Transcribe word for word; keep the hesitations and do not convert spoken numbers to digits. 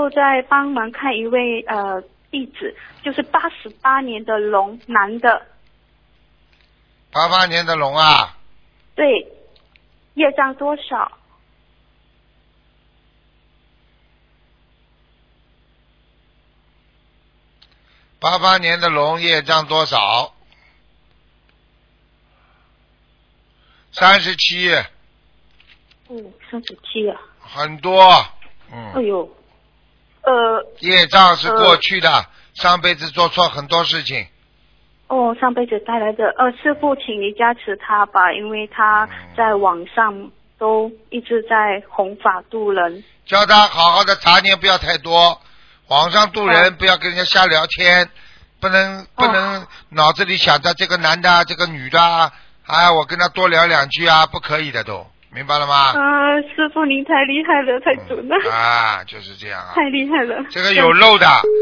在帮忙看一位呃弟子，就是八十八年的龙，男的。 八八年的龙啊。 对，业障多少？ 八八年的龙业障多少？三十七。 哦，三十七啊。 很多。嗯。 哎呦。呃。 业障是过去的，呃、上辈子做错很多事情。 哦，上辈子带来的。呃，师父，请你加持他吧，因为他在网上都一直在弘法度人。 叫他好好的杂念不要太多。网上渡人，不要跟人家瞎聊天，不能不能脑子里想着这个男的这个女的啊，哎，我跟他多聊两句啊，不可以的都，明白了吗？ 啊，师父您太厉害了，太准了。 嗯、啊，就是这样啊。 太厉害了。 这个有漏的，